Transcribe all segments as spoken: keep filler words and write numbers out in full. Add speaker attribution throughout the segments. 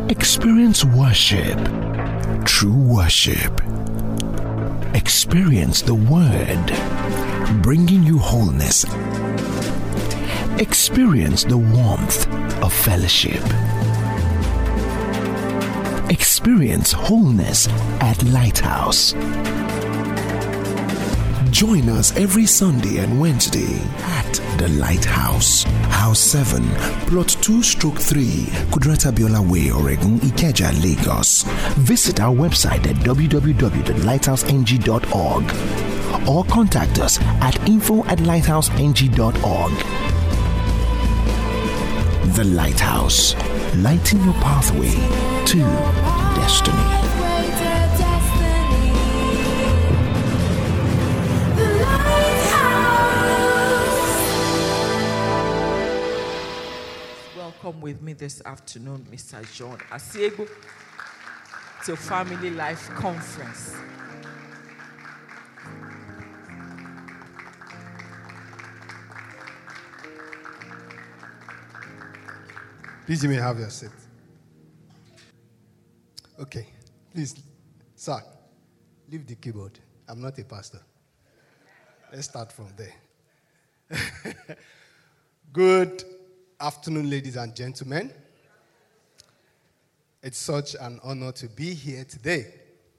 Speaker 1: Experience worship, true worship. Experience the Word, bringing you wholeness. Experience the warmth of fellowship. Experience wholeness at Lighthouse. Join us every Sunday and Wednesday at the Lighthouse, House seven, Plot two stroke three, Kudrata Biola Way, Oregon, Ikeja, Lagos. Visit our website at w w w dot lighthouse n g dot org or contact us at info at lighthouse n g dot org. The Lighthouse, lighting your pathway to destiny.
Speaker 2: Welcome with me this afternoon, Mister John Asiegbu, to Family Life Conference.
Speaker 3: Please, you may have your seat. Okay, please, sir, leave the keyboard. I'm not a pastor. Let's start from there. Good afternoon, ladies and gentlemen. It's such an honor to be here today.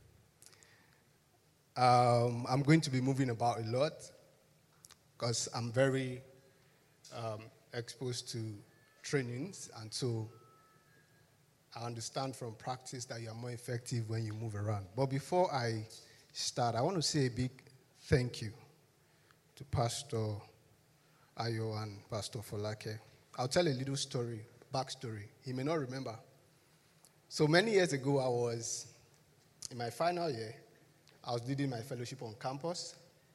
Speaker 3: Um, I'm going to be moving about a lot because I'm very um, exposed to trainings, and so I understand from practice that you are more effective when you move around. But before I start, I want to say a big thank you to Pastor Ayo and Pastor Folake. I'll tell a little story, backstory. He may not remember. So many years ago, I was in my final year. I was leading my fellowship on campus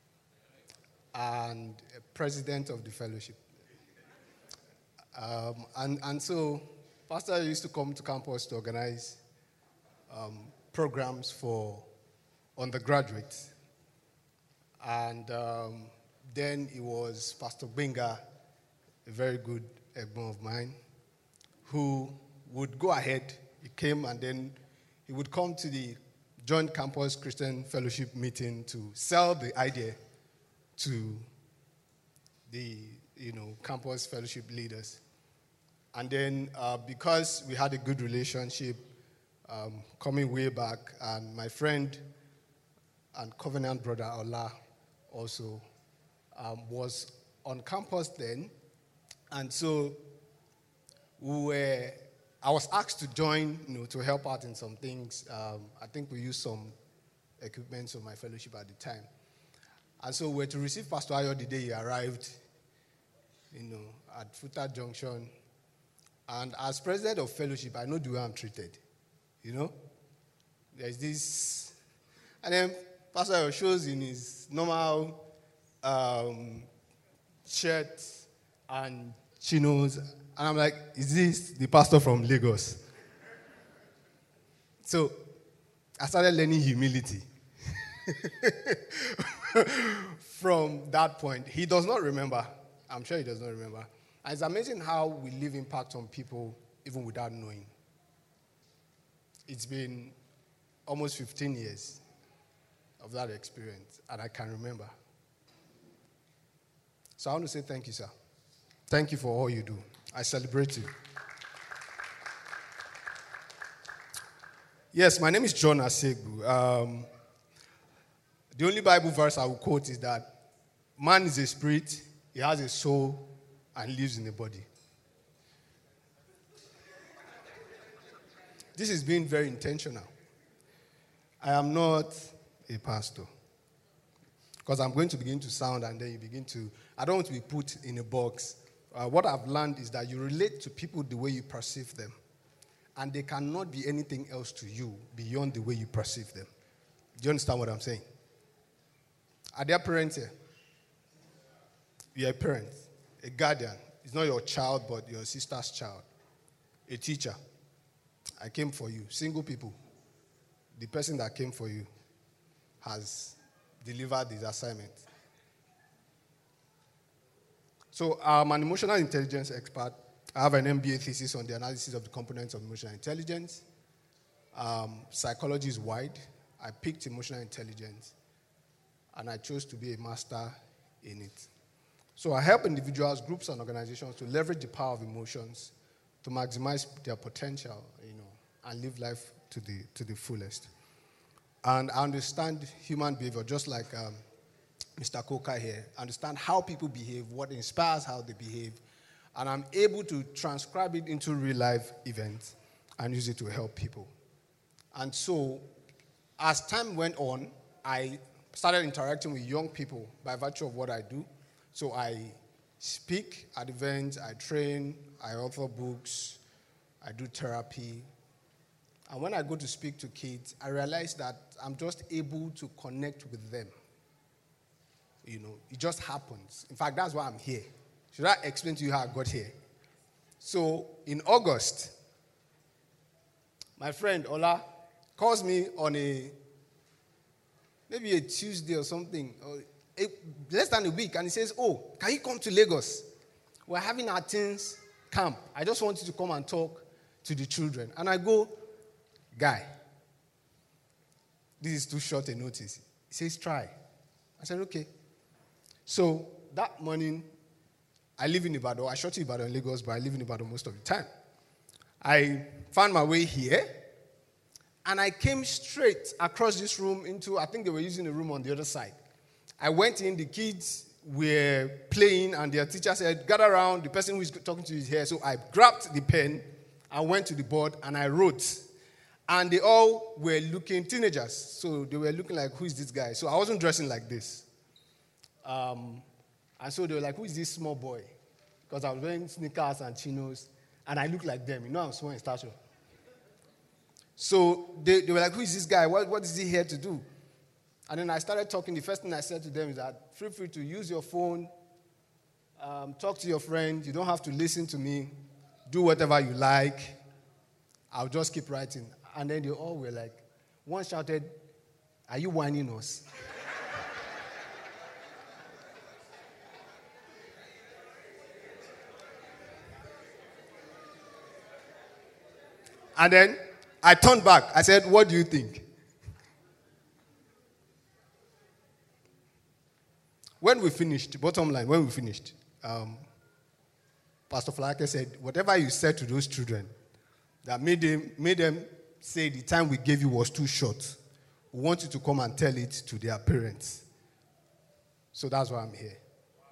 Speaker 3: and president of the fellowship. Um, and, and so Pastor used to come to campus to organize um, programs for undergraduates. And um, then it was Pastor Benga, a very good Egbon of mine, who would go ahead. He came and then he would come to the Joint Campus Christian Fellowship meeting to sell the idea to the, you know, campus fellowship leaders. And then uh, because we had a good relationship um, coming way back, and my friend and covenant brother Ola also um, was on campus then. And so we were, I was asked to join, you know, to help out in some things. Um, I think we used some equipment for my fellowship at the time. And so we were to receive Pastor Ayo the day he arrived, you know, at Futa Junction. And as president of fellowship, I know the way I'm treated, you know. There's this, and then Pastor Ayo shows in his normal um, shirt and chinos, and I'm like, is this the pastor from Lagos? So I started learning humility from that point. He does not remember. I'm sure he does not remember. And it's amazing how we leave impact on people even without knowing. It's been almost fifteen years of that experience, and I can remember. So I want to say thank you, sir. Thank you for all you do. I celebrate you. Yes, my name is John Asiegbu. Um, the only Bible verse I will quote is that man is a spirit, he has a soul, and lives in a body. This is being very intentional. I am not a pastor. Because I'm going to begin to sound and then you begin to, I don't want to be put in a box. Uh, what I've learned is that you relate to people the way you perceive them. And they cannot be anything else to you beyond the way you perceive them. Do you understand what I'm saying? Are there parents here? You're a parent, a guardian. It's not your child, but your sister's child. A teacher. I came for you. Single people. The person that came for you has delivered his assignment. So I'm an emotional intelligence expert. I have an M B A thesis on the analysis of the components of emotional intelligence. Um, psychology is wide. I picked emotional intelligence, and I chose to be a master in it. So I help individuals, groups, and organizations to leverage the power of emotions to maximize their potential, you know, and live life to the to the fullest. And I understand human behavior, just like um, Mister Coker here. I understand how people behave, what inspires how they behave, and I'm able to transcribe it into real-life events and use it to help people. And so, as time went on, I started interacting with young people by virtue of what I do. So I speak at events, I train, I author books, I do therapy. And when I go to speak to kids, I realize that I'm just able to connect with them. You know, it just happens. In fact, that's why I'm here. Should I explain to you how I got here? So, in August, my friend Ola calls me on a, maybe a Tuesday or something, or a, less than a week, and he says, oh, can you come to Lagos? We're having our teens camp. I just want you to come and talk to the children. And I go, guy, this is too short a notice. He says, try. I said, okay. So that morning, I live in Ibadan. I shot to Ibadan in Lagos, but I live in Ibadan most of the time. I found my way here, and I came straight across this room into, I think they were using a room on the other side. I went in, the kids were playing, and their teacher said, gather around, the person who is talking to you is here. So I grabbed the pen, I went to the board, and I wrote. And they all were looking teenagers. So they were looking like, who is this guy? So I wasn't dressing like this. Um, and so they were like, who is this small boy? Because I was wearing sneakers and chinos, and I look like them. You know, I'm small in stature. So they, they were like, who is this guy? What, what is he here to do? And then I started talking. The first thing I said to them is that feel free to use your phone, um, talk to your friend. You don't have to listen to me. Do whatever you like. I'll just keep writing. And then they all were like, one shouted, are you whining us? And then I turned back. I said, what do you think? When we finished, bottom line, when we finished, um, Pastor Falake said, whatever you said to those children that made them, made them say the time we gave you was too short, we want you to come and tell it to their parents. So that's why I'm here.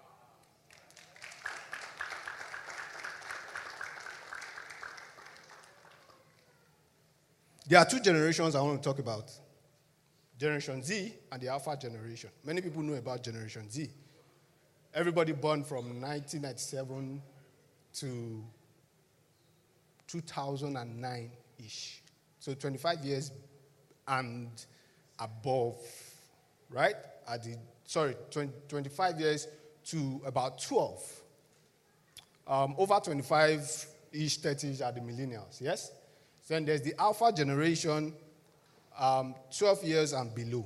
Speaker 3: There are two generations I want to talk about. Generation Z and the Alpha generation. Many people know about Generation Z. Everybody born from nineteen ninety-seven to two thousand nine-ish. So twenty-five years and above, right? At the, sorry, twenty, twenty-five years to about twelve. Um, over twenty-five-ish, thirty-ish are the millennials, yes? Then there's the Alpha generation, um, twelve years and below.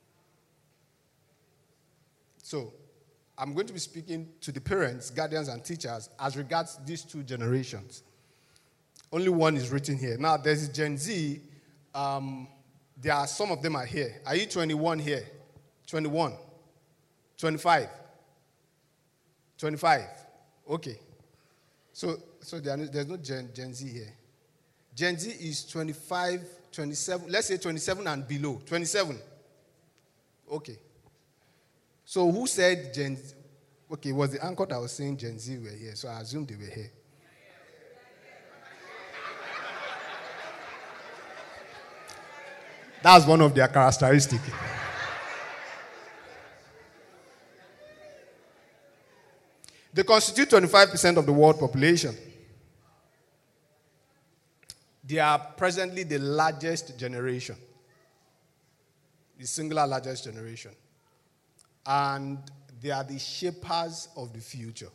Speaker 3: So I'm going to be speaking to the parents, guardians, and teachers as regards these two generations. Only one is written here. Now, there's Gen Z. Um, there are some of them are here. Are you twenty-one here? twenty-one? twenty-five? twenty-five? Okay. So, so there no, there's no Gen, Gen Z here. Gen Z is twenty-five, twenty-seven, let's say twenty-seven and below. twenty-seven. Okay. So who said Gen Z? Okay, it was the anchor that was saying Gen Z were here, so I assumed they were here. That's one of their characteristics. They constitute twenty-five percent of the world population. They are presently the largest generation, the singular largest generation. And they are the shapers of the future.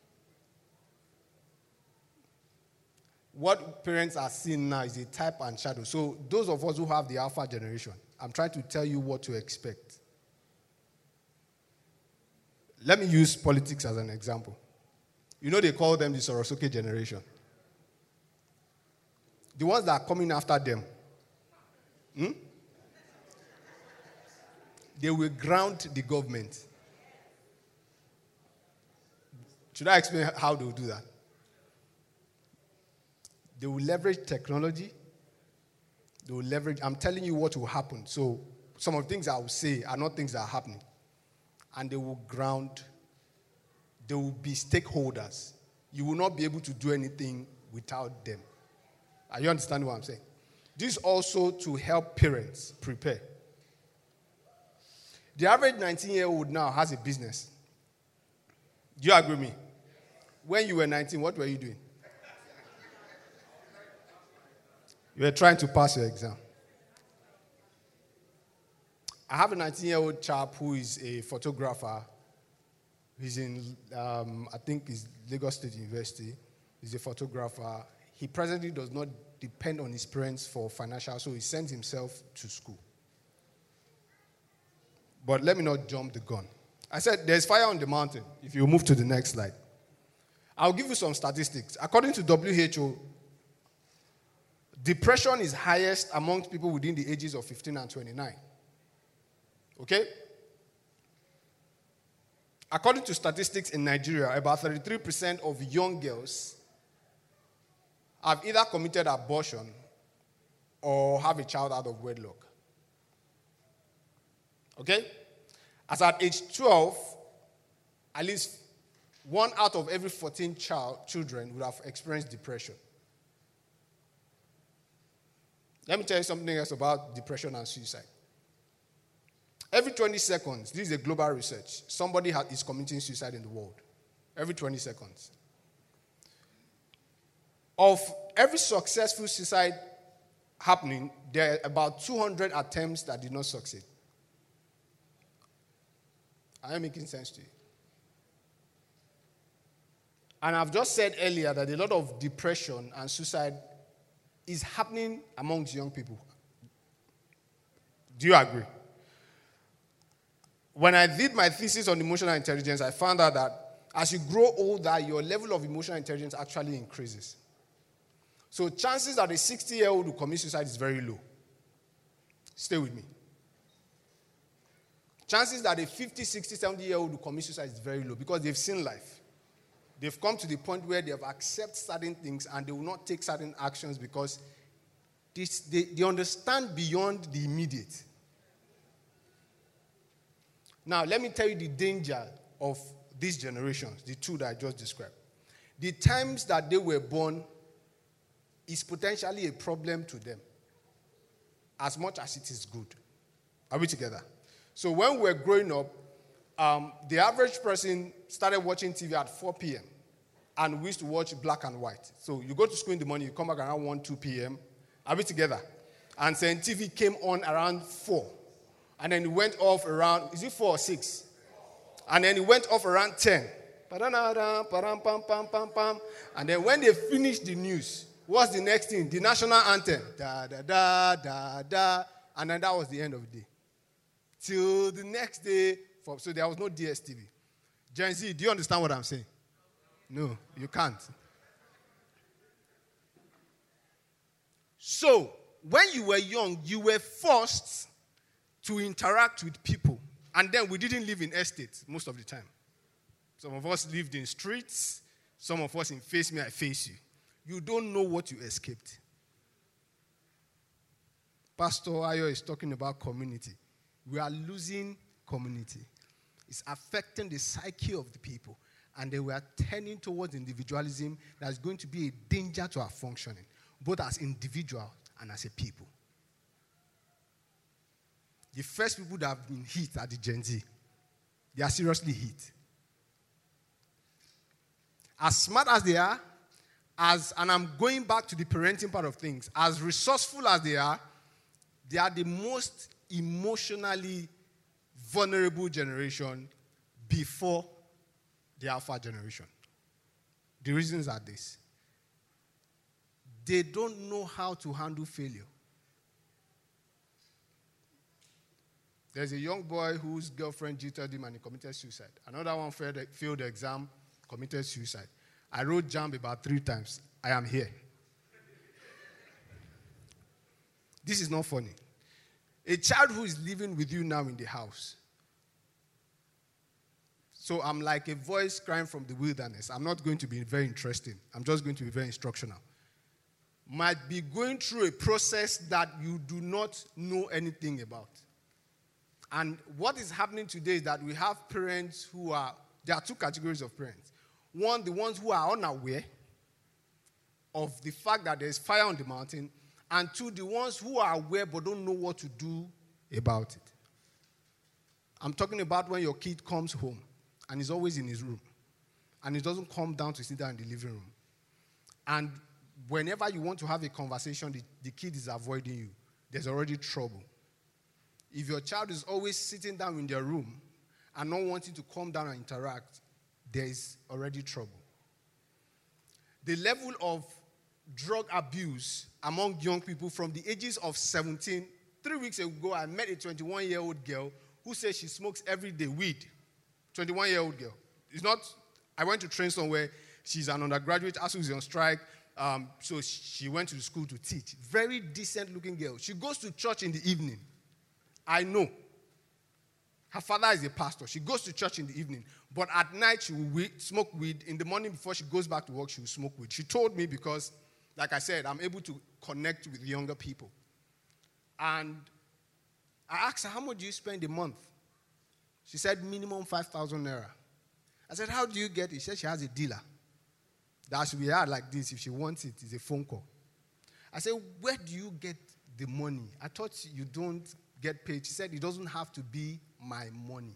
Speaker 3: What parents are seeing now is a type and shadow. So those of us who have the Alpha generation, I'm trying to tell you what to expect. Let me use politics as an example. You know they call them the Sorosuke generation. The ones that are coming after them. Hmm? They will ground the government. Should I explain how they will do that? They will leverage technology. They will leverage, I'm telling you what will happen. So some of the things I will say are not things that are happening. And they will ground, they will be stakeholders. You will not be able to do anything without them. Are you understanding what I'm saying? This also to help parents prepare. The average nineteen-year-old now has a business. Do you agree with me? When you were nineteen, what were you doing? You were trying to pass your exam. I have a nineteen-year-old chap who is a photographer. He's in, um, I think, it's Lagos State University. He's a photographer. He presently does not depend on his parents for financial, so he sends himself to school. But let me not jump the gun. I said there's fire on the mountain. If you move to the next slide. I'll give you some statistics. According to W H O, depression is highest amongst people within the ages of fifteen and twenty-nine. Okay? According to statistics in Nigeria, about thirty-three percent of young girls have either committed abortion or have a child out of wedlock. Okay? As at age twelve, at least one out of every fourteen child, children would have experienced depression. Let me tell you something else about depression and suicide. Every twenty seconds, this is a global research, somebody is committing suicide in the world. Every twenty seconds. Of every successful suicide happening, there are about two hundred attempts that did not succeed. Am I making sense to you? And I've just said earlier that a lot of depression and suicide is happening amongst young people. Do you agree? When I did my thesis on emotional intelligence, I found out that as you grow older, your level of emotional intelligence actually increases. So chances that a sixty-year-old will commit suicide is very low. Stay with me. Chances that a fifty, sixty, seventy-year-old will commit suicide is very low because they've seen life. They've come to the point where they have accepted certain things and they will not take certain actions because this, they, they understand beyond the immediate. Now, let me tell you the danger of these generations, the two that I just described. The times that they were born is potentially a problem to them as much as it is good. Are we together? So when we were growing up, um, the average person started watching T V at four p.m. and we used to watch black and white. So you go to school in the morning, you come back around one, two p.m. Are we together? And then T V came on around four. And then it went off around, is it four or six? And then it went off around ten. And then when they finished the news, what's the next thing? The national anthem. Da, da, da, da, da. And then that was the end of the day. Till the next day, for, so there was no D S T V. Gen Z, do you understand what I'm saying? No, you can't. So, when you were young, you were forced to interact with people. And then we didn't live in estates most of the time. Some of us lived in streets. Some of us in face me, I face you. You don't know what you escaped. Pastor Ayo is talking about community. We are losing community. It's affecting the psyche of the people. And they were turning towards individualism that's going to be a danger to our functioning, both as individuals and as a people. The first people that have been hit are the Gen Z. They are seriously hit. As smart as they are, as and I'm going back to the parenting part of things, as resourceful as they are, they are the most emotionally vulnerable generation before the Alpha generation. The reasons are this. They don't know how to handle failure. There's a young boy whose girlfriend cheated him and he committed suicide. Another one failed, failed the exam, committed suicide. I wrote JAMB about three times. I am here. This is not funny. A child who is living with you now in the house. So I'm like a voice crying from the wilderness. I'm not going to be very interesting. I'm just going to be very instructional. Might be going through a process that you do not know anything about. And what is happening today is that we have parents who are, there are two categories of parents. One, the ones who are unaware of the fact that there's fire on the mountain. And two, the ones who are aware but don't know what to do about it. I'm talking about when your kid comes home and is always in his room. And he doesn't come down to sit down in the living room. And whenever you want to have a conversation, the, the kid is avoiding you. There's already trouble. If your child is always sitting down in their room and not wanting to come down and interact, there is already trouble. The level of drug abuse among young people from the ages of seventeen. Three weeks ago, I met a twenty-one-year-old girl who says she smokes every day weed. twenty-one-year-old girl. It's not, I went to train somewhere. She's an undergraduate. A S U is on strike. Um, so she went to the school to teach. Very decent-looking girl. She goes to church in the evening. I know. Her father is a pastor. She goes to church in the evening. But at night, she will weed, smoke weed. In the morning, before she goes back to work, she will smoke weed. She told me because, like I said, I'm able to connect with younger people. And I asked her, how much do you spend a month? She said, minimum five thousand naira. I said, how do you get it? She said she has a dealer. That should be hard like this. If she wants it, it's a phone call. I said, where do you get the money? I thought you don't get paid. She said, it doesn't have to be my money.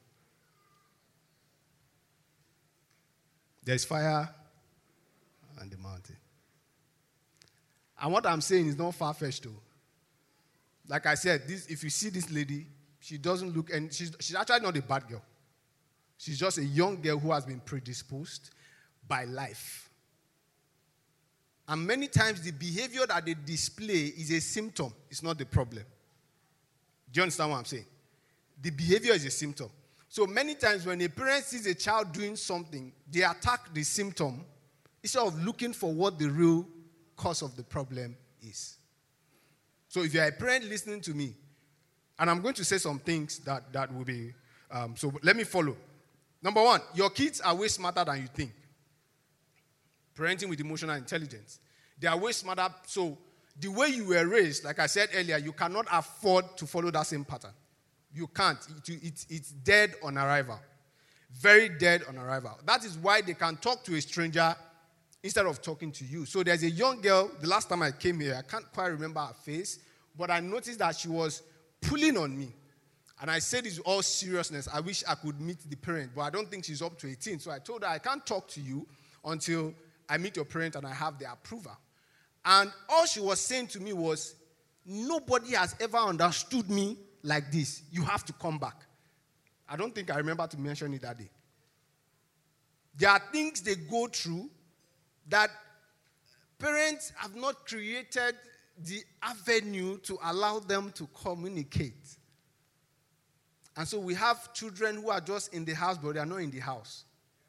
Speaker 3: There's fire on the mountain. And what I'm saying is not far-fetched, though. Like I said, this, if you see this lady, she doesn't look, and she's, she's actually not a bad girl. She's just a young girl who has been predisposed by life. And many times the behavior that they display is a symptom. It's not the problem. Do you understand what I'm saying? The behavior is a symptom. So many times when a parent sees a child doing something, they attack the symptom instead of looking for what the real cause of the problem is. So if you're a parent listening to me, and I'm going to say some things that, that will be, um, so let me follow. Number one, your kids are way smarter than you think. Parenting with emotional intelligence. They are way smarter. So the way you were raised, like I said earlier, you cannot afford to follow that same pattern. You can't. It, it, it's dead on arrival. Very dead on arrival. That is why they can talk to a stranger instead of talking to you. So there's a young girl, the last time I came here, I can't quite remember her face, but I noticed that she was pulling on me. And I said this with all seriousness. I wish I could meet the parent, but I don't think she's up to eighteen. So I told her, I can't talk to you until I meet your parent and I have their approval. And all she was saying to me was, nobody has ever understood me like this. You have to come back. I don't think I remember to mention it that day. There are things they go through that parents have not created the avenue to allow them to communicate. And so we have children who are just in the house, but they are not in the house.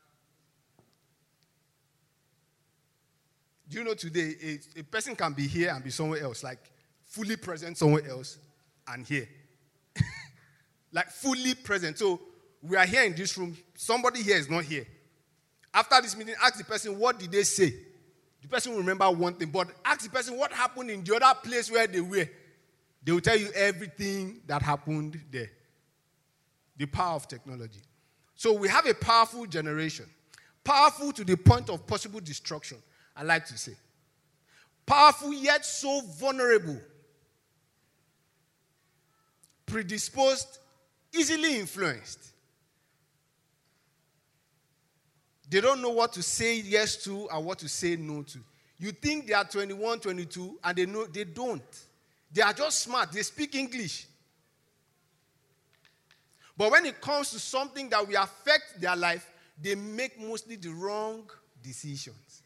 Speaker 3: Do you know today, a, a person can be here and be somewhere else, like fully present somewhere else and here. Like fully present. So we are here in this room. Somebody here is not here. After this meeting, ask the person, what did they say? The person will remember one thing. But ask the person what happened in the other place where they were. They will tell you everything that happened there. The power of technology. So we have a powerful generation. Powerful to the point of possible destruction, I like to say. Powerful yet so vulnerable. Predisposed, easily influenced. They don't know what to say yes to and what to say no to. You think they are twenty-one, twenty-two, and they know they don't. They are just smart. They speak English. But when it comes to something that will affect their life, they make mostly the wrong decisions.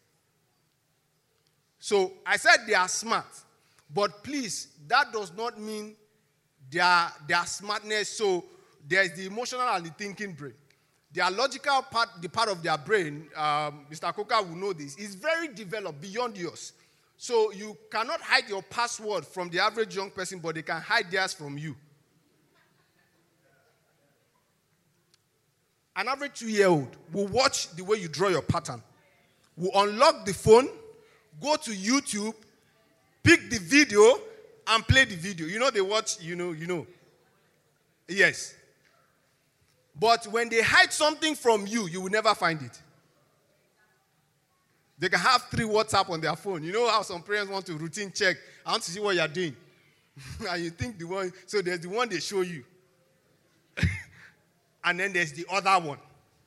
Speaker 3: So I said they are smart. But please, that does not mean their, their smartness. So there's the emotional and the thinking brain. their logical part, the part of their brain, um, Mister Coker will know this, is very developed beyond yours. So you cannot hide your password from the average young person, but they can hide theirs from you. An average two-year-old will watch the way you draw your pattern, will unlock the phone, go to YouTube, pick the video, and play the video. You know they watch, you know, you know. Yes. But when they hide something from you, you will never find it. They can have three WhatsApp on their phone. You know how some parents want to routine check. I want to see what you're doing. And you think the one, so there's the one they show you. And then there's the other one.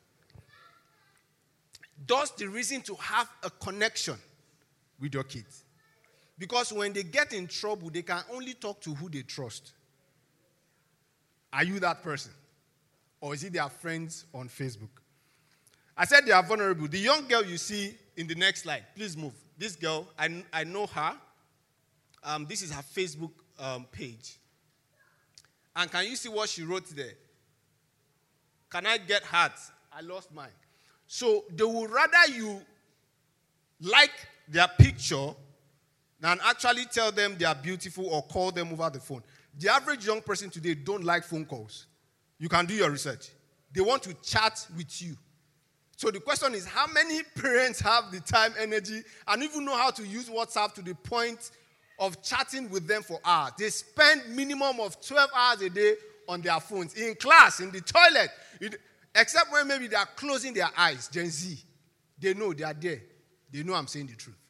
Speaker 3: That's the reason to have a connection with your kids. Because when they get in trouble, they can only talk to who they trust. Are you that person? Or is it their friends on Facebook? I said they are vulnerable. The young girl you see in the next slide, please move. This girl, I, I know her. Um, this is her Facebook um, page. And can you see what she wrote there? Can I get hearts? I lost mine. So they would rather you like their picture than actually tell them they are beautiful or call them over the phone. The average young person today don't like phone calls. You can do your research. They want to chat with you. So the question is, how many parents have the time, energy, and even know how to use WhatsApp to the point of chatting with them for hours? They spend minimum of twelve hours a day on their phones, in class, in the toilet, it, except when maybe they are closing their eyes, Gen Z. They know they are there. They know I'm saying the truth.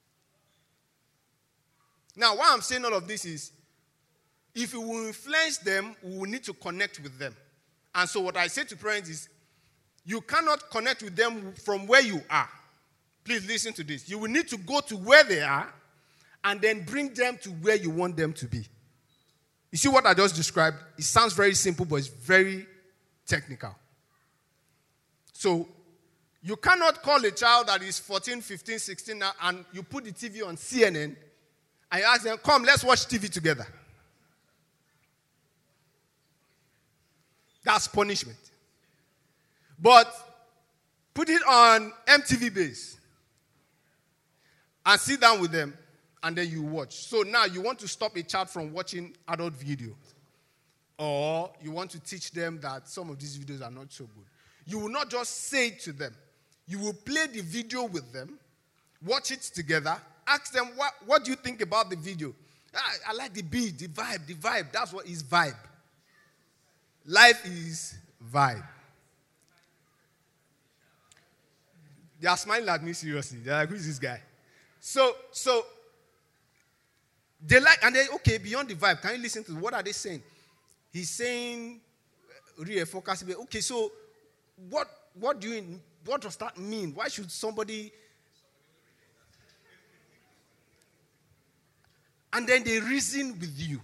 Speaker 3: Now, why I'm saying all of this is, if we will influence them, we will need to connect with them. And so what I say to parents is, you cannot connect with them from where you are. Please listen to this. You will need to go to where they are and then bring them to where you want them to be. You see what I just described? It sounds very simple, but it's very technical. So, you cannot call a child that is fourteen, fifteen, sixteen now and you put the T V on C N N and you ask them, come, let's watch T V together. That's punishment. But put it on M T V base and sit down with them and then you watch. So now you want to stop a child from watching adult videos. Or you want to teach them that some of these videos are not so good. You will not just say it to them. You will play the video with them, watch it together, ask them, what, what do you think about the video? I, I like the beat, the vibe, the vibe. That's what is vibe. Life is vibe. They are smiling at me seriously. They're like, who is this guy? So, so, they like, and they, okay, beyond the vibe, can you listen to what are they saying? He's saying, focus. Okay, so, what, what do you, what does that mean? Why should somebody, and then they reason with you.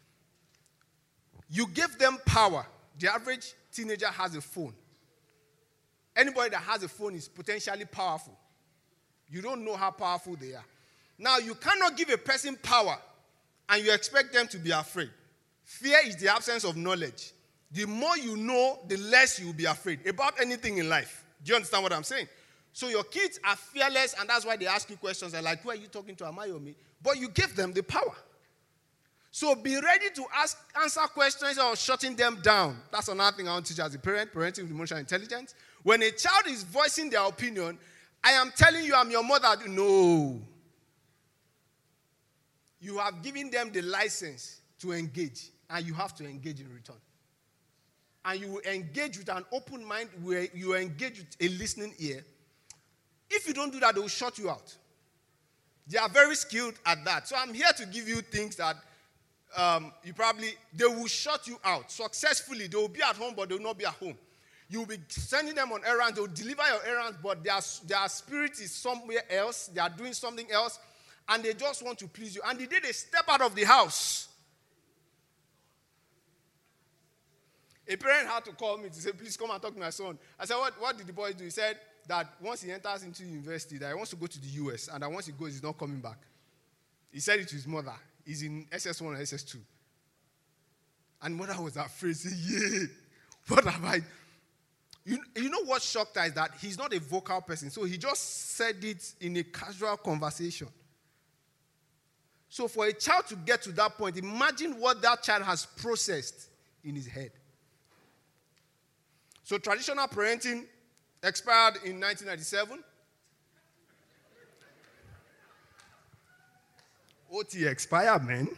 Speaker 3: You give them power. The average teenager has a phone. Anybody that has a phone is potentially powerful. You don't know how powerful they are. Now, you cannot give a person power and you expect them to be afraid. Fear is the absence of knowledge. The more you know, the less you will be afraid about anything in life. Do you understand what I'm saying? So your kids are fearless, and that's why they ask you questions. They're like, who are you talking to? Am I or me? But you give them the power. So be ready to ask, answer questions or shutting them down. That's another thing I want to teach as a parent, parenting with emotional intelligence. When a child is voicing their opinion, I am telling you I'm your mother. No. You have given them the license to engage, and you have to engage in return. And you will engage with an open mind, where you engage with a listening ear. If you don't do that, they will shut you out. They are very skilled at that. So I'm here to give you things that um, you probably, they will shut you out successfully. They will be at home, but they will not be at home. You will be sending them on errands. They will deliver your errands, but their, their spirit is somewhere else. They are doing something else, and they just want to please you. And the day they step out of the house, a parent had to call me to say, please come and talk to my son. I said, what, what did the boy do? He said that once he enters into university, that he wants to go to the U S, and that once he goes, he's not coming back. He said it to his mother. He's in S S one or S S two. And mother was afraid, say, yeah, what have I? You, you know what shocked her is that he's not a vocal person. So he just said it in a casual conversation. So for a child to get to that point, imagine what that child has processed in his head. So traditional parenting expired in nineteen ninety-seven. O T expired, man.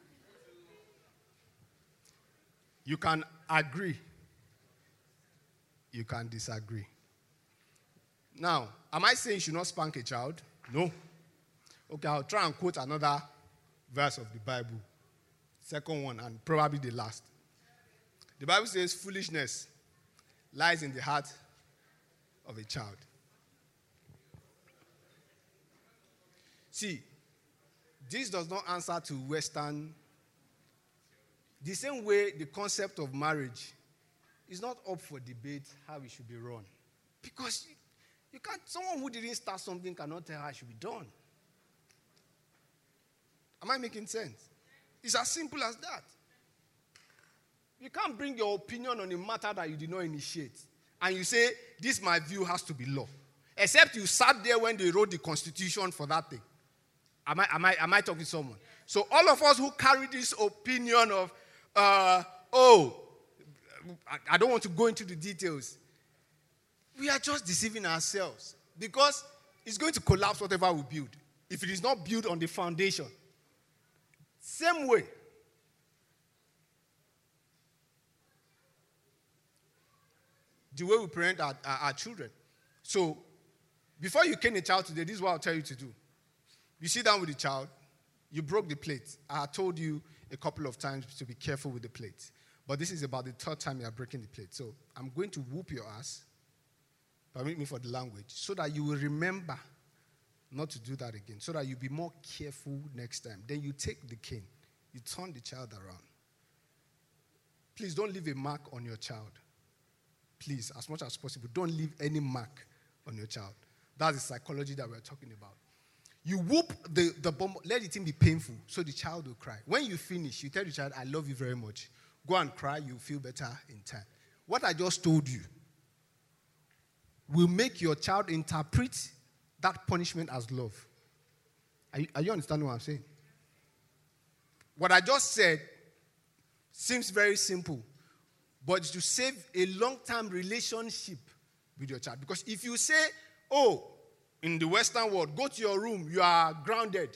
Speaker 3: You can agree. You can disagree. Now, am I saying you should not spank a child? No. Okay, I'll try and quote another verse of the Bible. Second one, and probably the last. The Bible says, foolishness lies in the heart of a child. See, this does not answer to Western. The same way the concept of marriage is not up for debate how it should be run. Because you, you can't, someone who didn't start something cannot tell how it should be done. Am I making sense? It's as simple as that. You can't bring your opinion on a matter that you did not initiate. And you say, this my view has to be law. Except you sat there when they wrote the Constitution for that thing. Am I, am I, am I talking to someone? So all of us who carry this opinion of, uh, oh, I, I don't want to go into the details. We are just deceiving ourselves. Because it's going to collapse whatever we build. If it is not built on the foundation. Same way. The way we parent our, our, our children. So, before you cane a child today, this is what I'll tell you to do. You sit down with the child, you broke the plate. I told you a couple of times to be careful with the plate. But this is about the third time you are breaking the plate. So, I'm going to whoop your ass, permit me for the language, so that you will remember not to do that again, so that you be more careful next time. Then you take the cane, you turn the child around. Please don't leave a mark on your child. Please, as much as possible, don't leave any mark on your child. That's the psychology that we're talking about. You whoop the, the bomb, let the thing be painful, so the child will cry. When you finish, you tell the child, I love you very much. Go and cry, you'll feel better in time. What I just told you will make your child interpret that punishment as love. Are you, are you understanding what I'm saying? What I just said seems very simple, but it's to save a long-term relationship with your child. Because if you say, oh, in the Western world, go to your room, you are grounded.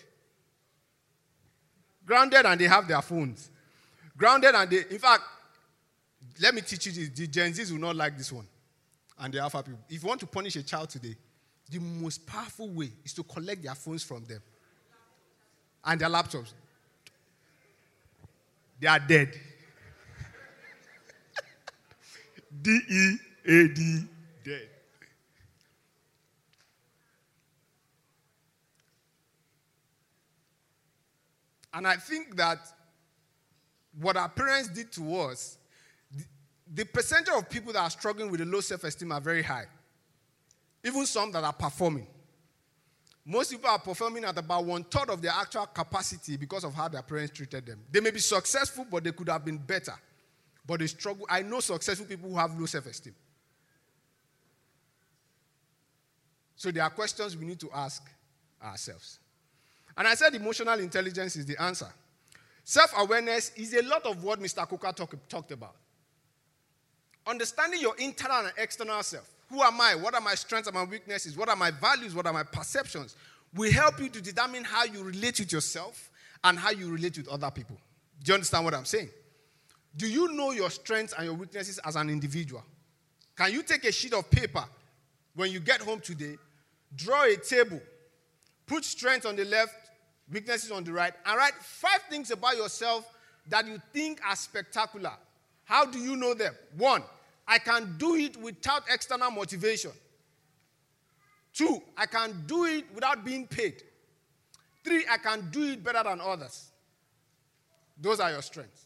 Speaker 3: Grounded and they have their phones. Grounded and they, in fact, let me teach you this. The Gen Zs will not like this one. And the Alpha people. If you want to punish a child today, the most powerful way is to collect their phones from them. And their laptops. They are dead. D E A D, dead. And I think that what our parents did to us, the, the percentage of people that are struggling with a low self-esteem are very high. Even some that are performing. Most people are performing at about one-third of their actual capacity because of how their parents treated them. They may be successful, but they could have been better. But they struggle. I know successful people who have low self-esteem. So there are questions we need to ask ourselves. And I said emotional intelligence is the answer. Self-awareness is a lot of what Mister Coker talk, talked about. Understanding your internal and external self. Who am I? What are my strengths and my weaknesses? What are my values? What are my perceptions? Will help you to determine how you relate with yourself and how you relate with other people. Do you understand what I'm saying? Do you know your strengths and your weaknesses as an individual? Can you take a sheet of paper when you get home today, draw a table, put strengths on the left, weaknesses on the right, and write five things about yourself that you think are spectacular? How do you know them? One, I can do it without external motivation. Two, I can do it without being paid. Three, I can do it better than others. Those are your strengths.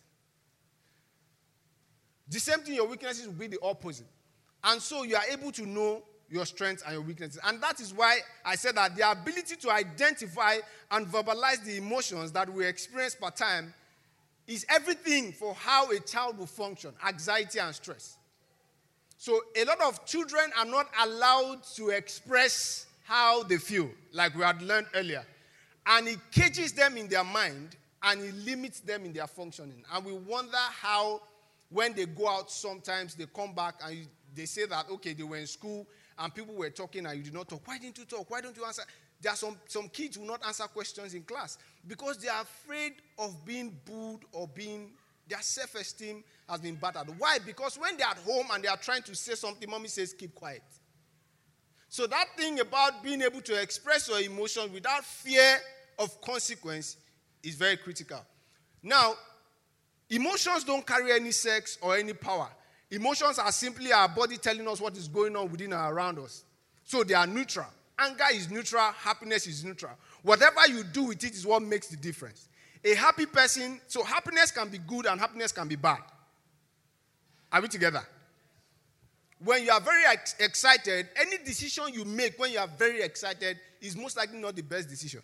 Speaker 3: The same thing, your weaknesses will be the opposite. And so you are able to know your strengths and your weaknesses. And that is why I said that the ability to identify and verbalize the emotions that we experience per time is everything for how a child will function, anxiety and stress. So a lot of children are not allowed to express how they feel, like we had learned earlier. And it cages them in their mind, and it limits them in their functioning. And we wonder how, when they go out sometimes, they come back and you, they say that, okay, they were in school, and people were talking, and you did not talk. Why didn't you talk? Why don't you answer? There are some, some kids who will not answer questions in class because they are afraid of being booed or being, their self-esteem has been battered. Why? Because when they're at home and they are trying to say something, mommy says, keep quiet. So that thing about being able to express your emotions without fear of consequence is very critical. Now, emotions don't carry any sex or any power. Emotions are simply our body telling us what is going on within and around us. So they are neutral. Anger is neutral. Happiness is neutral. Whatever you do with it is what makes the difference. A happy person, so happiness can be good and happiness can be bad. Are we together? When you are very ex- excited, any decision you make when you are very excited is most likely not the best decision.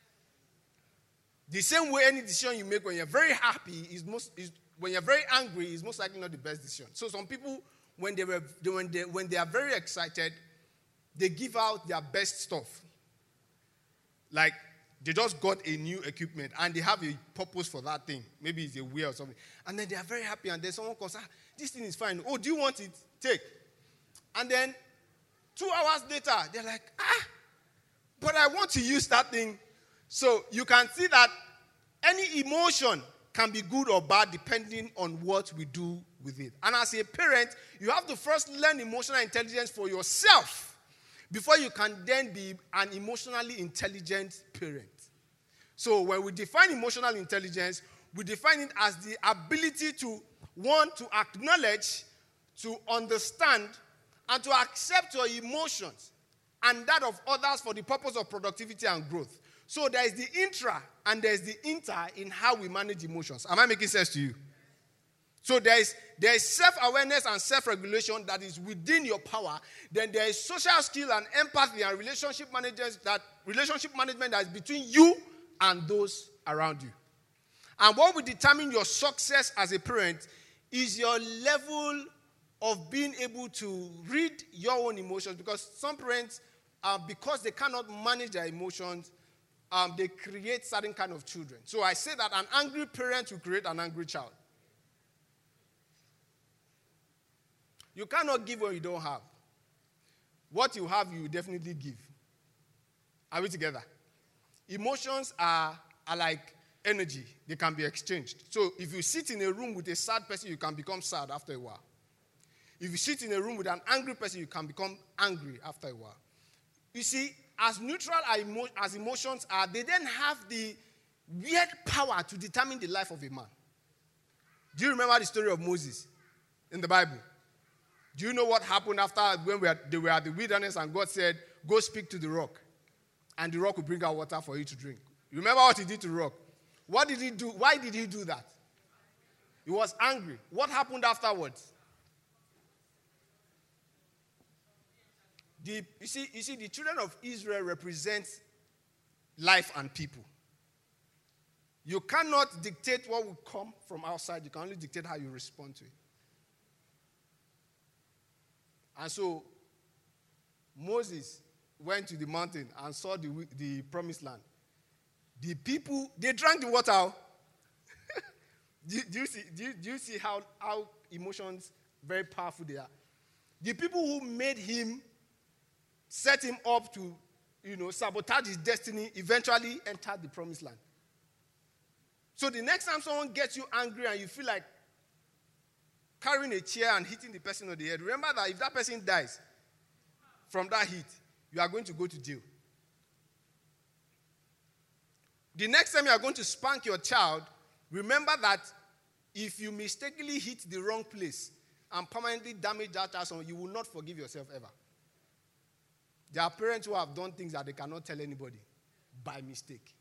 Speaker 3: The same way any decision you make when you're very happy is most is when you're very angry is most likely not the best decision. So some people, when they were they, when they when they are very excited, they give out their best stuff. Like they just got a new equipment and they have a purpose for that thing. Maybe it's a wheel or something. And then they are very happy and then someone comes, ah, this thing is fine. Oh, do you want it? Take. And then two hours later, they're like, ah, but I want to use that thing. So you can see that any emotion can be good or bad depending on what we do with it. And as a parent, you have to first learn emotional intelligence for yourself before you can then be an emotionally intelligent parent. So when we define emotional intelligence, we define it as the ability to, one, to acknowledge, to understand, and to accept your emotions and that of others for the purpose of productivity and growth. So there is the intra and there is the inter in how we manage emotions. Am I making sense to you? So there is, there is self-awareness and self-regulation that is within your power. Then there is social skill and empathy and relationship management that relationship management that is between you and those around you. And what will determine your success as a parent is your level of being able to read your own emotions. Because some parents, uh, because they cannot manage their emotions, um, they create certain kind of children. So I say that an angry parent will create an angry child. You cannot give what you don't have. What you have, you definitely give. Are we together? Emotions are, are like energy. They can be exchanged. So if you sit in a room with a sad person, you can become sad after a while. If you sit in a room with an angry person, you can become angry after a while. You see, as neutral as emotions are, they then have the weird power to determine the life of a man. Do you remember the story of Moses in the Bible? Do you know what happened after when we are, they were at the wilderness and God said, go speak to the rock, and the rock will bring out water for you to drink? You remember what he did to the rock? What did he do? Why did he do that? He was angry. What happened afterwards? The, you, see, you see, the children of Israel represent life and people. You cannot dictate what will come from outside. You can only dictate how you respond to it. And so, Moses went to the mountain and saw the, the promised land. The people, they drank the water. do, do, you see, do, you, do you see how, how emotions, very powerful they are? The people who made him, set him up to, you know, sabotage his destiny, eventually entered the promised land. So the next time someone gets you angry and you feel like carrying a chair and hitting the person on the head, remember that if that person dies from that hit, you are going to go to jail. The next time you are going to spank your child, remember that if you mistakenly hit the wrong place and permanently damage that child, you will not forgive yourself ever. There are parents who have done things that they cannot tell anybody by mistake.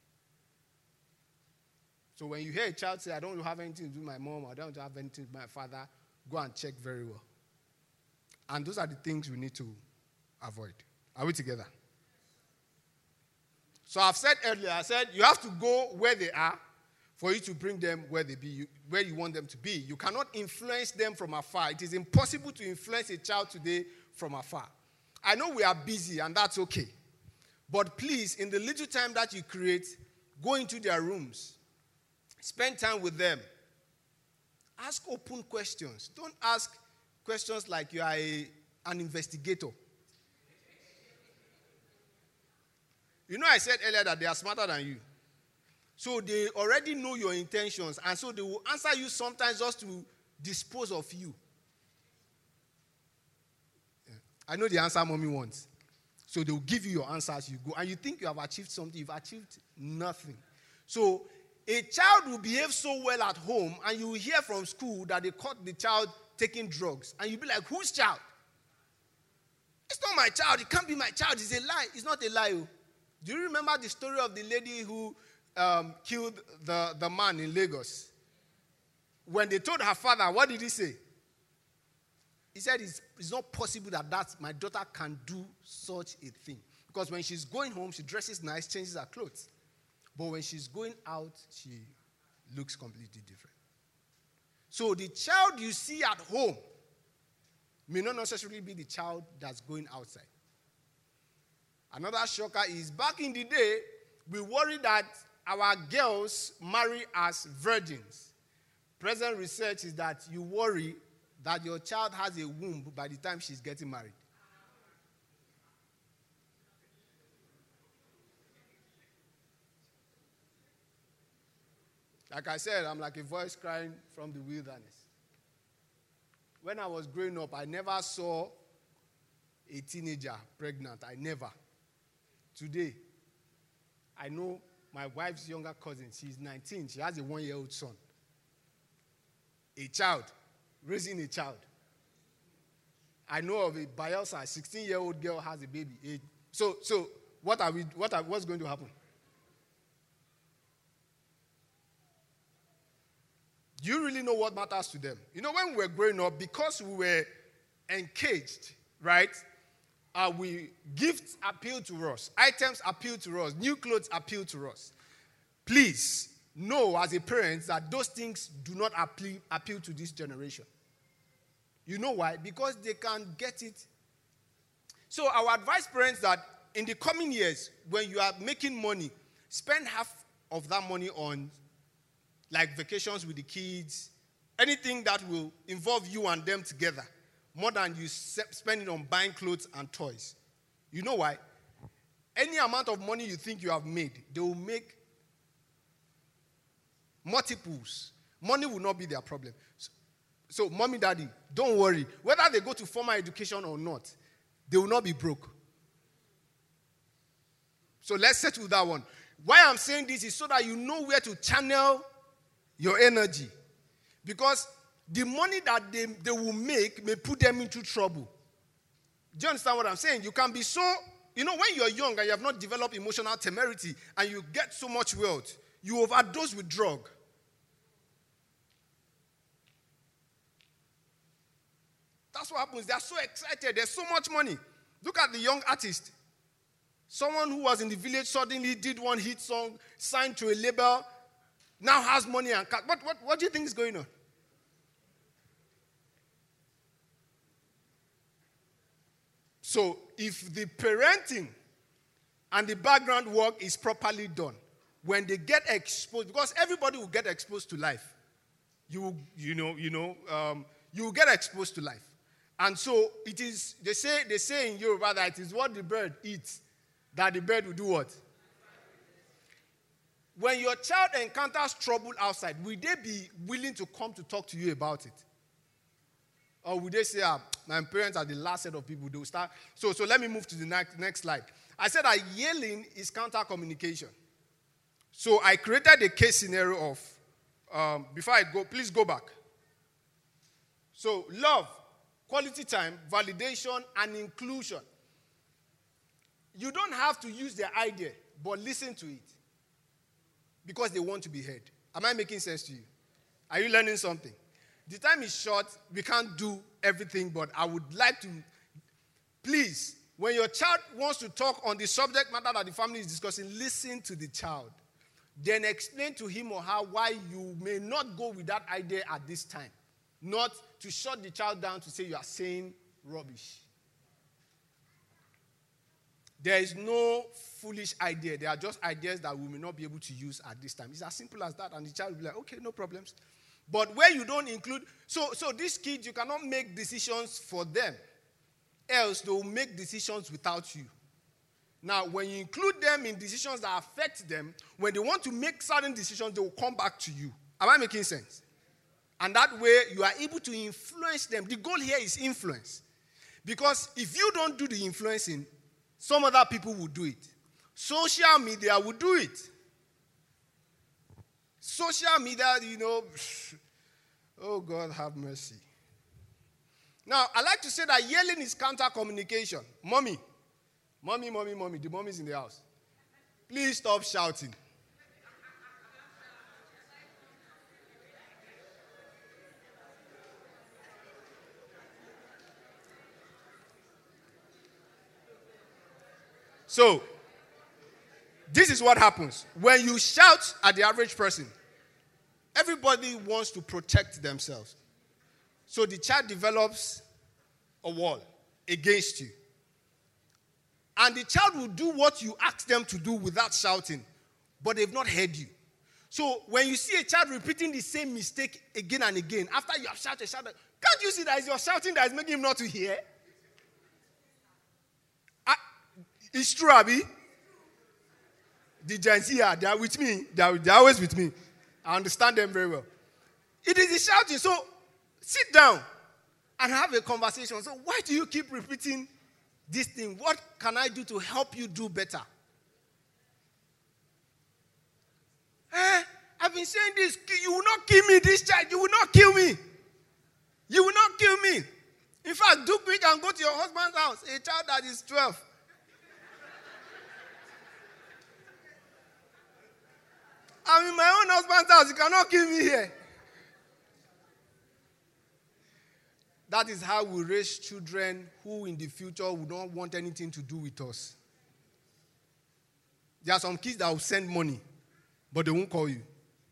Speaker 3: So when you hear a child say, I don't have anything to do with my mom, I don't have anything to do with my father, go and check very well. And those are the things we need to avoid. Are we together? So I've said earlier, I said you have to go where they are, for you to bring them where they be, you, where you want them to be. You cannot influence them from afar. It is impossible to influence a child today from afar. I know we are busy, and that's okay. But please, in the little time that you create, go into their rooms. Spend time with them. Ask open questions. Don't ask questions like you are a, an investigator. You know, I said earlier that they are smarter than you. So they already know your intentions, and so they will answer you sometimes just to dispose of you. Yeah. I know the answer mommy wants. So they will give you your answer as you go, and you think you have achieved something. You've achieved nothing. So a child will behave so well at home, and you will hear from school that they caught the child taking drugs, and you'll be like, whose child? It's not my child. It can't be my child. It's a lie. It's not a lie. Do you remember the story of the lady who um, killed the, the man in Lagos? When they told her father, what did he say? He said, it's, it's not possible that that's, my daughter can do such a thing. Because when she's going home, she dresses nice, changes her clothes. But when she's going out, she looks completely different. So the child you see at home may not necessarily be the child that's going outside. Another shocker is, back in the day, we worry that our girls marry as virgins. Present research is that you worry that your child has a womb by the time she's getting married. Like I said, I'm like a voice crying from the wilderness. When I was growing up, I never saw a teenager pregnant. I never. Today, I know my wife's younger cousin. She's nineteen. She has a one-year-old son. A child. Raising a child. I know of a Bayelsa, a sixteen-year-old girl has a baby. A, so, so what are we? What are, what's going to happen? Do you really know what matters to them? You know, when we were growing up, because we were encaged, right? Uh, we gifts appeal to us, items appeal to us, new clothes appeal to us. Please know as a parent that those things do not appeal, appeal to this generation. You know why? Because they can get it. So our advice parents that in the coming years, when you are making money, spend half of that money on like vacations with the kids, anything that will involve you and them together, more than you spending on buying clothes and toys. You know why? Any amount of money you think you have made, they will make multiples. Money will not be their problem. So, so mommy, daddy, don't worry. Whether they go to formal education or not, they will not be broke. So let's settle that one. Why I'm saying this is so that you know where to channel your energy. Because the money that they, they will make may put them into trouble. Do you understand what I'm saying? You can be so, you know, when you're young and you have not developed emotional temerity and you get so much wealth, you overdose with drug. That's what happens. They are so excited. There's so much money. Look at the young artist. Someone who was in the village suddenly did one hit song, signed to a label, now has money and car. What, what, what do you think is going on? So if the parenting and the background work is properly done, when they get exposed, because everybody will get exposed to life. You, you know, you know, um, you will get exposed to life. And so it is, they say, they say in Yoruba that it is what the bird eats that the bird will do what? When your child encounters trouble outside, will they be willing to come to talk to you about it? Or will they say, ah, my parents are the last set of people, they will start. So, so let me move to the next, next slide. I said that yelling is counter communication. So I created a case scenario of, um, before I go, please go back. So love, quality time, validation, and inclusion. You don't have to use their idea, but listen to it. Because they want to be heard. Am I making sense to you? Are you learning something? The time is short. We can't do everything, but I would like to, please, when your child wants to talk on the subject matter that the family is discussing, listen to the child. then explain to him or her why you may not go with that idea at this time. Not to shut the child down to say you are saying rubbish. There is no foolish idea. There are just ideas that we may not be able to use at this time. It's as simple as that, and the child will be like, okay, no problems. But where you don't include, so, so these kids, you cannot make decisions for them. Else, they will make decisions without you. Now, when you include them in decisions that affect them, when they want to make certain decisions, they will come back to you. Am I making sense? And that way, you are able to influence them. The goal here is influence. Because if you don't do the influencing, some other people will do it. Social media will do it. Social media, you know, oh God, have mercy. Now, I like to say that yelling is counter-communication. Mommy, mommy, mommy, mommy, the mommy's in the house. Please stop shouting. So, this is what happens. When you shout at the average person, everybody wants to protect themselves. So the child develops a wall against you. And the child will do what you ask them to do without shouting, but they've not heard you. So when you see a child repeating the same mistake again and again, after you have shouted, shouted, can't you see that it's your shouting that is making him not to hear? It's true, Abby. The Gen Z are, they are with me. They are, they are always with me. I understand them very well. It is the shouting. So sit down and have a conversation. So why do you keep repeating this thing? What can I do to help you do better? Eh, I've been saying this. You will not kill me, this child. You will not kill me. You will not kill me. In fact, do quick and go to your husband's house. A child that is twelve. I'm in my own husband's house. You cannot kill me here. That is how we raise children who in the future will not want anything to do with us. There are some kids that will send money, but they won't call you.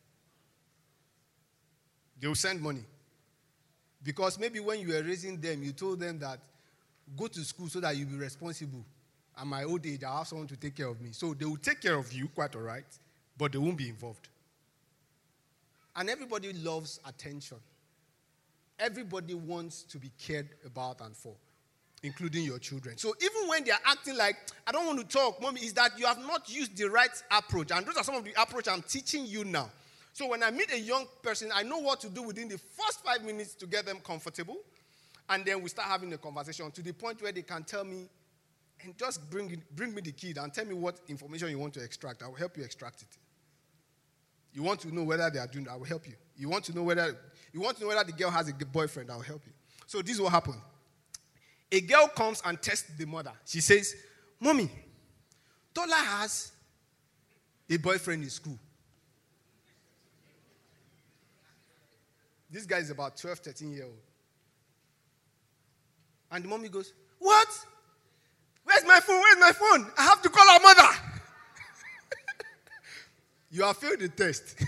Speaker 3: They will send money. Because maybe when you were raising them, you told them that go to school so that you'll be responsible. At my old age, I have someone to take care of me. So they will take care of you, quite all right, but they won't be involved. And everybody loves attention. Everybody wants to be cared about and for, including your children. So even when they are acting like, I don't want to talk, Mommy, is that you have not used the right approach. And those are some of the approach I'm teaching you now. So when I meet a young person, I know what to do within the first five minutes to get them comfortable. And then we start having a conversation to the point where they can tell me, and just bring, bring me the kid and tell me what information you want to extract. I will help you extract it. You want to know whether they are doing that, I will help you. You want to know whether you want to know whether the girl has a boyfriend, I will help you. So this is what happened. A girl comes and tests the mother. She says, Mommy, Tola has a boyfriend in school. This guy is about twelve, thirteen years old. And the mommy goes, what? Where's my phone? Where's my phone? I have to call our mother. You have failed the test.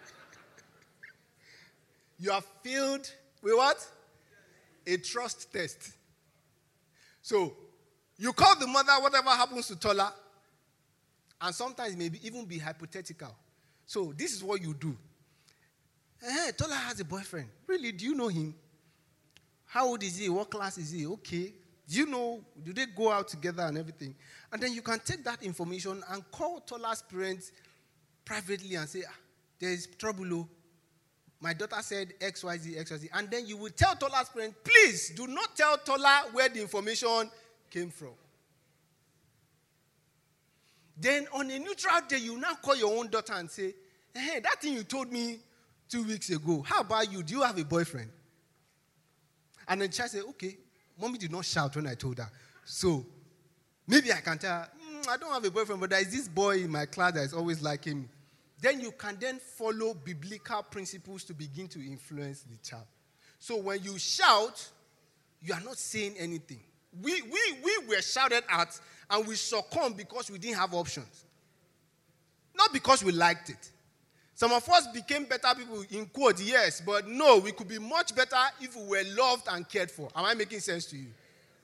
Speaker 3: You have failed with what? A trust test. So, you call the mother, whatever happens to Tola, and sometimes maybe even be hypothetical. So, this is what you do. Hey, Tola has a boyfriend. Really, do you know him? How old is he? What class is he? Okay. Do you know, do they go out together and everything? And then you can take that information and call Tola's parents privately and say, ah, there is trouble. Oh. My daughter said X Y Z, X Y Z. And then you will tell Tola's parents, please do not tell Tola where the information came from. Then on a neutral day, you now call your own daughter and say, hey, that thing you told me two weeks ago, how about you? Do you have a boyfriend? And then the child said, okay, Mommy did not shout when I told her. So maybe I can tell her, mm, I don't have a boyfriend, but there is this boy in my class that is always liking me. Then you can then follow biblical principles to begin to influence the child. So when you shout, you are not saying anything. We, we, we were shouted at and we succumbed because we didn't have options. Not because we liked it. Some of us became better people, in quote, yes, but no, we could be much better if we were loved and cared for. Am I making sense to you?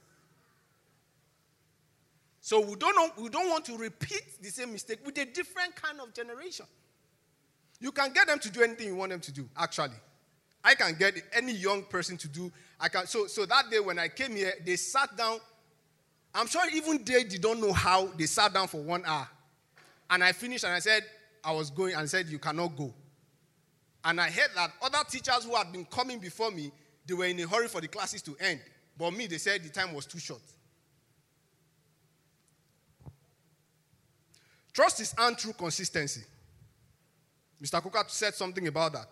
Speaker 3: So we don't, know, we don't want to repeat the same mistake with a different kind of generation. You can get them to do anything you want them to do, actually. I can get any young person to do. I can. So, so that day when I came here, they sat down. I'm sure even they did not know how. They sat down for one hour. And I finished and I said, I was going and said, you cannot go. And I heard that other teachers who had been coming before me, they were in a hurry for the classes to end. But me, they said the time was too short. Trust is earned through consistency. Mister Kuka said something about that.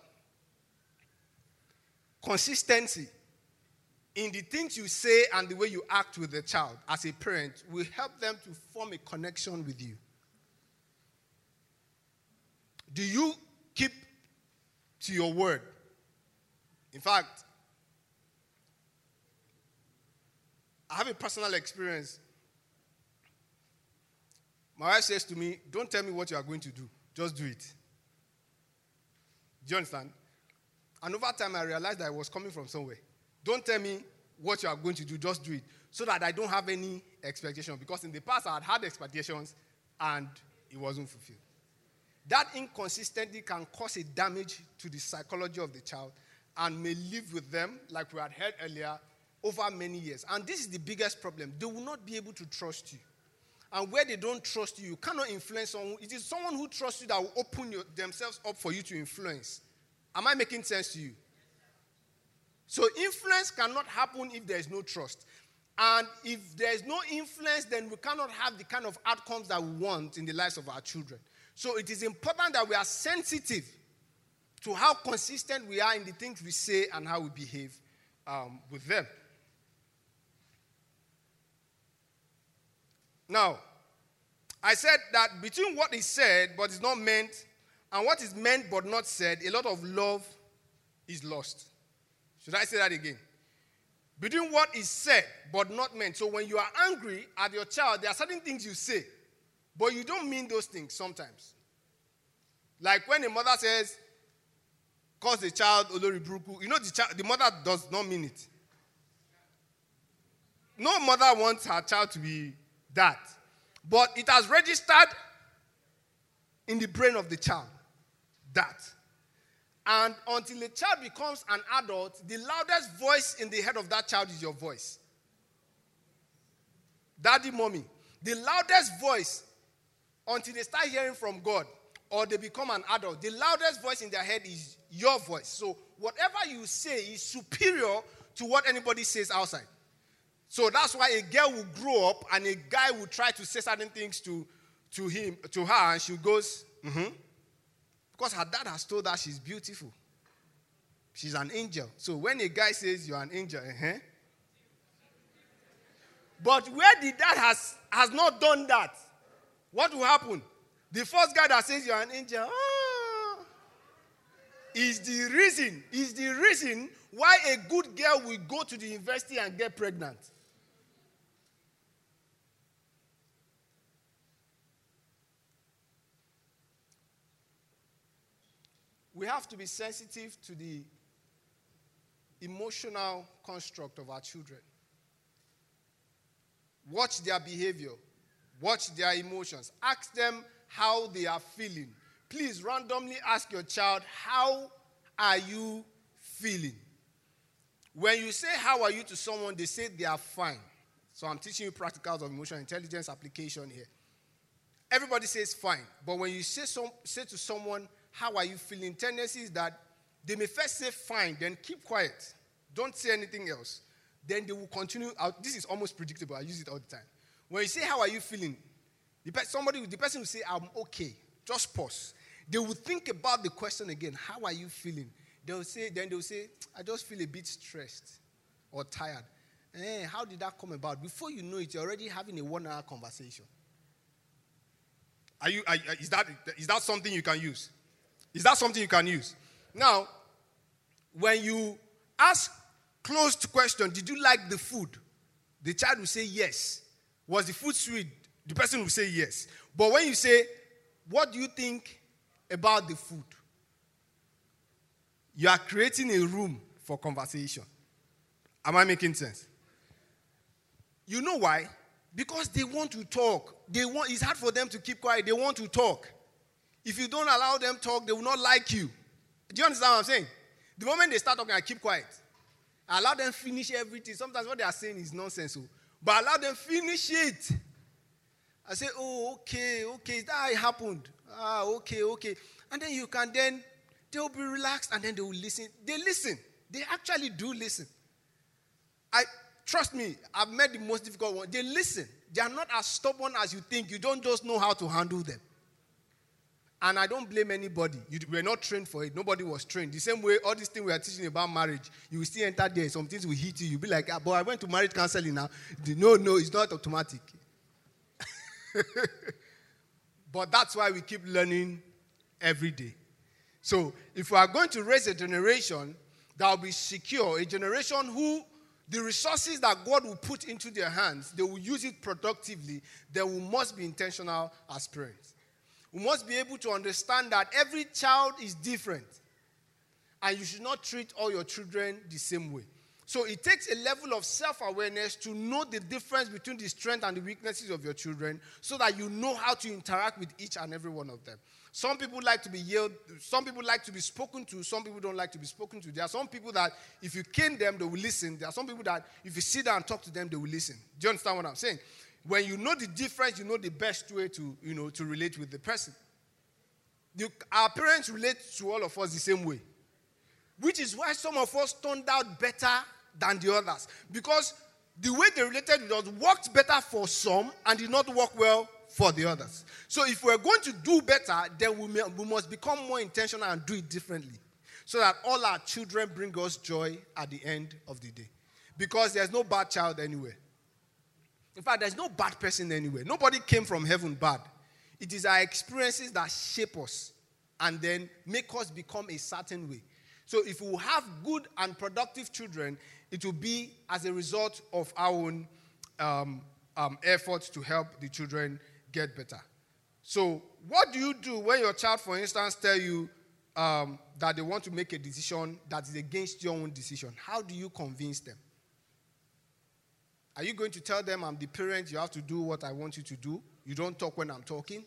Speaker 3: Consistency in the things you say and the way you act with the child as a parent will help them to form a connection with you. Do you keep to your word? In fact, I have a personal experience. My wife says to me, don't tell me what you are going to do. Just do it. Do you understand? And over time, I realized that I was coming from somewhere. Don't tell me what you are going to do. Just do it. So that I don't have any expectation. Because in the past, I had had expectations and it wasn't fulfilled. That inconsistency can cause a damage to the psychology of the child and may live with them, like we had heard earlier, over many years. And this is the biggest problem. They will not be able to trust you. And where they don't trust you, you cannot influence someone. It is someone who trusts you that will open your, themselves up for you to influence. Am I making sense to you? So influence cannot happen if there is no trust. And if there is no influence, then we cannot have the kind of outcomes that we want in the lives of our children. So it is important that we are sensitive to how consistent we are in the things we say and how we behave um, with them. Now, I said that between what is said but is not meant and what is meant but not said, a lot of love is lost. Should I say that again? Between what is said but not meant. So when you are angry at your child, there are certain things you say, but you don't mean those things sometimes. Like when a mother says, cause the child Olori Buruku, you know the, child, the mother does not mean it. No mother wants her child to be that. But it has registered in the brain of the child. That. And until the child becomes an adult, the loudest voice in the head of that child is your voice. Daddy, mommy. The loudest voice until they start hearing from God or they become an adult, the loudest voice in their head is your voice. So whatever you say is superior to what anybody says outside. So that's why a girl will grow up and a guy will try to say certain things to, to him, to her, and she goes, mm-hmm. Because her dad has told her she's beautiful. She's an angel. So when a guy says you're an angel, uh-huh. But where the dad has, has not done that, what will happen? The first guy that says you're an angel, ah, is the reason, is the reason why a good girl will go to the university and get pregnant. We have to be sensitive to the emotional construct of our children. Watch their behavior. Watch their emotions. Ask them how they are feeling. Please randomly ask your child, how are you feeling? When you say how are you to someone, they say they are fine. So I'm teaching you practicals of emotional intelligence application here. Everybody says fine. But when you say, some, say to someone, how are you feeling? Tendency is that they may first say fine, then keep quiet. Don't say anything else. Then they will continue. Out. This is almost predictable. I use it all the time. When you say, how are you feeling? The, pe- somebody, the person will say, I'm okay. Just pause. They will think about the question again. How are you feeling? They'll say, then they'll say, I just feel a bit stressed or tired. Eh, how did that come about? Before you know it, you're already having a one-hour conversation. Are you? Are, is that is that something you can use? Is that something you can use? Now, when you ask closed question, did you like the food? The child will say yes. Was the food sweet? The person will say yes. But when you say, what do you think about the food? You are creating a room for conversation. Am I making sense? You know why? Because they want to talk. They want, it's hard for them to keep quiet. They want to talk. If you don't allow them to talk, they will not like you. Do you understand what I'm saying? The moment they start talking, I keep quiet. I allow them finish everything. Sometimes what they are saying is nonsense. But allow them finish it. I say, oh, okay, okay, that how it happened. Ah, okay, okay. And then you can then, they'll be relaxed and then they will listen. They listen. They actually do listen. I trust me, I've met the most difficult one. They listen. They are not as stubborn as you think. You don't just know how to handle them. And I don't blame anybody. You were not trained for it. Nobody was trained. The same way, all these things we are teaching about marriage, you will still enter there. Some things will hit you. You'll be like, ah, but I went to marriage counseling now. No, no, it's not automatic. But that's why we keep learning every day. So if we are going to raise a generation that will be secure, a generation who the resources that God will put into their hands, they will use it productively, then we must be intentional as parents. We must be able to understand that every child is different. And you should not treat all your children the same way. So it takes a level of self-awareness to know the difference between the strengths and the weaknesses of your children so that you know how to interact with each and every one of them. Some people like to be yelled, some people like to be spoken to, some people don't like to be spoken to. There are some people that if you cane them, they will listen. There are some people that if you sit down and talk to them, they will listen. Do you understand what I'm saying? When you know the difference, you know the best way to, you know, to relate with the person. The, our parents relate to all of us the same way. Which is why some of us turned out better than the others. Because the way they related with us worked better for some and did not work well for the others. So if we're going to do better, then we, may, we must become more intentional and do it differently. So that all our children bring us joy at the end of the day. Because there's no bad child anywhere. In fact, there's no bad person anywhere. Nobody came from heaven bad. It is our experiences that shape us and then make us become a certain way. So if we have good and productive children, it will be as a result of our own um, um, efforts to help the children get better. So what do you do when your child, for instance, tell you um, that they want to make a decision that is against your own decision? How do you convince them? Are you going to tell them, I'm the parent, you have to do what I want you to do? You don't talk when I'm talking?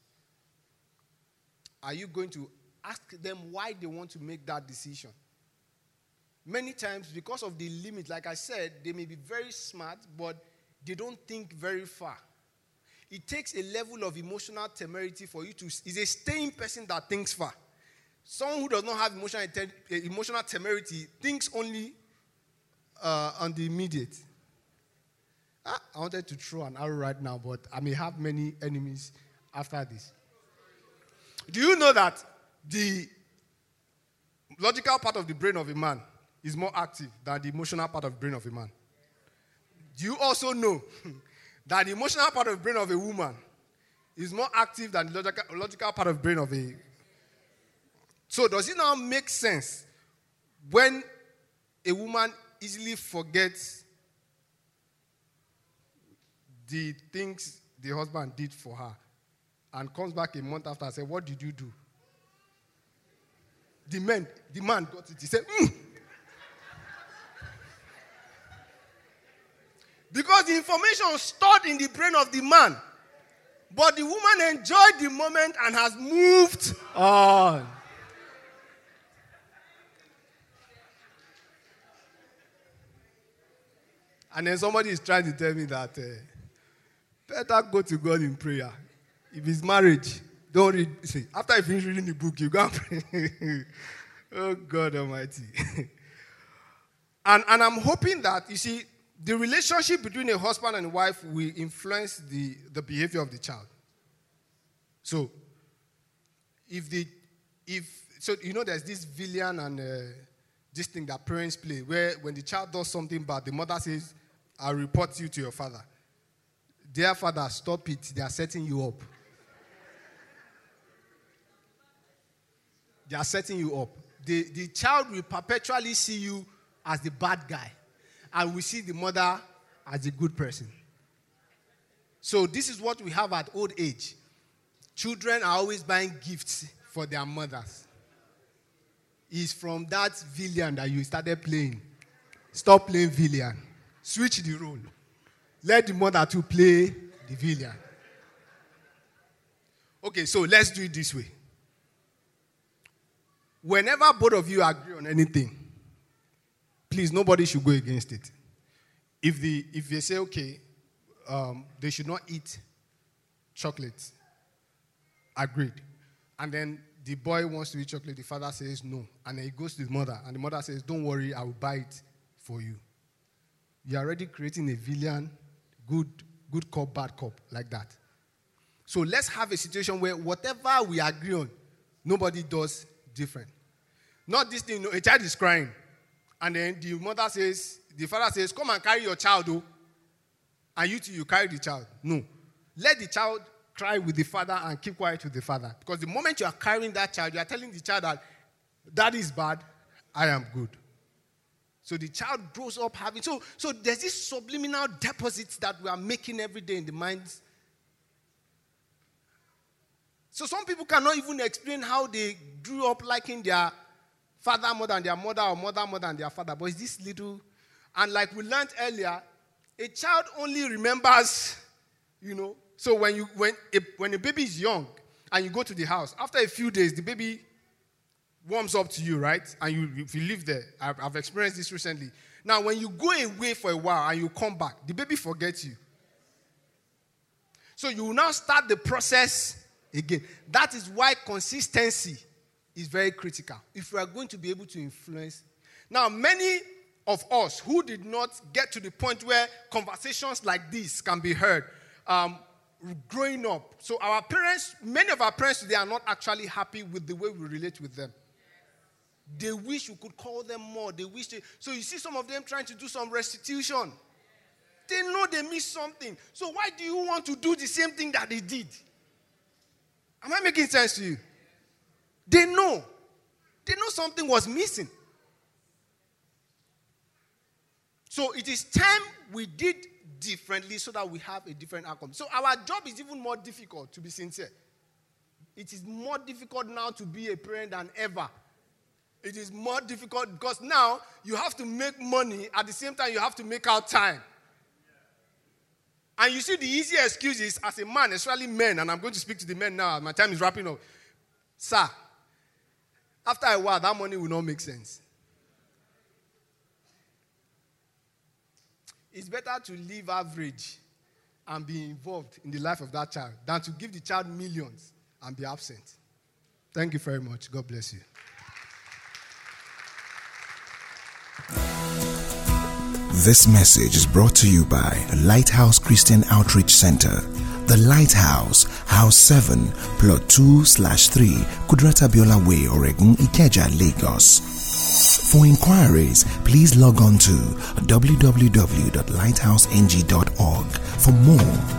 Speaker 3: Are you going to ask them why they want to make that decision? Many times, because of the limit, like I said, they may be very smart, but they don't think very far. It takes a level of emotional temerity for you to... It's a staying person that thinks far. Someone who does not have emotional, emotional temerity thinks only uh, on the immediate. Ah, I wanted to throw an arrow right now, but I may have many enemies after this. Do you know that the logical part of the brain of a man is more active than the emotional part of the brain of a man? Do you also know that the emotional part of the brain of a woman is more active than the logical, logical part of the brain of a... So does it now make sense when a woman easily forgets the things the husband did for her and comes back a month after and says, what did you do? The man, the man got it. He said, mm. Because the information was stored in the brain of the man. But the woman enjoyed the moment and has moved on. And then somebody is trying to tell me that uh, better go to God in prayer. If it's marriage, don't read. See, after you finish reading the book, you go and pray. Oh, God Almighty. and, and I'm hoping that, you see, the relationship between a husband and a wife will influence the, the behavior of the child. So, if the, if, so you know there's this villain and uh, this thing that parents play, where when the child does something bad, the mother says, I'll report you to your father. Dear father, stop it. They are setting you up. They are setting you up. The, the child will perpetually see you as the bad guy. And we see the mother as a good person. So this is what we have at old age. children are always buying gifts for their mothers. It's from that villain that you started playing. Stop playing villain. Switch the role. Let the mother to play the villain. Okay, so let's do it this way. Whenever both of you agree on anything, please, nobody should go against it. If the if they say, okay, um, they should not eat chocolate, agreed. And then the boy wants to eat chocolate, the father says no. And then he goes to his mother, and the mother says, don't worry, I will buy it for you. You're already creating a villain, good, good cop, bad cop, like that. So let's have a situation where whatever we agree on, nobody does different. Not this thing, you know, a child is crying. And then the mother says, the father says, come and carry your child, oh. And you too, you carry the child. No. Let the child cry with the father and keep quiet with the father. Because the moment you are carrying that child, you are telling the child that that is bad, I am good. So the child grows up having, so, so there's this subliminal deposits that we are making every day in the minds. So some people cannot even explain how they grew up liking their father more than their mother or mother more than their father. But it's this little, and like we learned earlier, a child only remembers, you know, so when you when a, when a baby is young and you go to the house, after a few days, the baby warms up to you, right? And you, if you live there, I've, I've experienced this recently. Now, when you go away for a while and you come back, the baby forgets you. So you will now start the process again. That is why consistency is very critical if we are going to be able to influence. Now, many of us who did not get to the point where conversations like this can be heard, um, growing up. So our parents, many of our parents today are not actually happy with the way we relate with them. They wish we could call them more. They wish they, so you see some of them trying to do some restitution. They know they missed something. So why do you want to do the same thing that they did? Am I making sense to you? They know. They know something was missing. So it is time we did differently so that we have a different outcome. So our job is even more difficult, to be sincere. It is more difficult now to be a parent than ever. It is more difficult because now you have to make money at the same time you have to make out time. And you see the easy excuse is, as a man, especially men, and I'm going to speak to the men now, my time is wrapping up. Sir, after a while, that money will not make sense. It's better to live average and be involved in the life of that child than to give the child millions and be absent. Thank you very much. God bless you.
Speaker 1: This message is brought to you by Lighthouse Christian Outreach Center. The Lighthouse, House seven, Plot two slash three, Kudrata Biola Way, Oregun, Ikeja, Lagos. For inquiries, please log on to w w w dot lighthouse n g dot org for more.